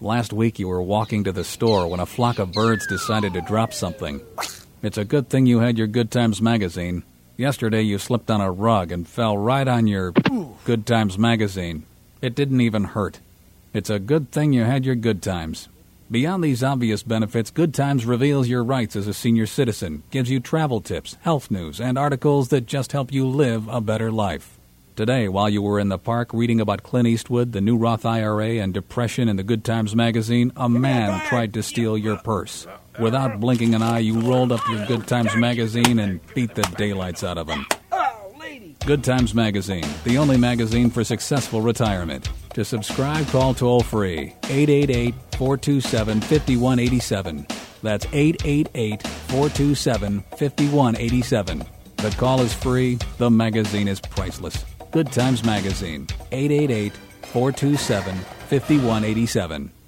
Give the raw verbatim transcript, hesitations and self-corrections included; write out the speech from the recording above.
Last week you were walking to the store when a flock of birds decided to drop something. It's a good thing you had your Good Times magazine. Yesterday you slipped on a rug and fell right on your Good Times magazine. It didn't even hurt. It's a good thing you had your Good Times. Beyond these obvious benefits, Good Times reveals your rights as a senior citizen, gives you travel tips, health news, and articles that just help you live a better life. Today, while you were in the park reading about Clint Eastwood, the new Roth I R A, and depression in the Good Times magazine, a man tried to steal your purse. Without blinking an eye, you rolled up your Good Times magazine and beat the daylights out of him. Good Times Magazine, the only magazine for successful retirement. To subscribe, call toll-free, eight eight eight, four two seven, five one eight seven. That's eight eight eight, four two seven, five one eight seven. The call is free, the magazine is priceless. Good Times Magazine, eight eight eight, four two seven, five one eight seven.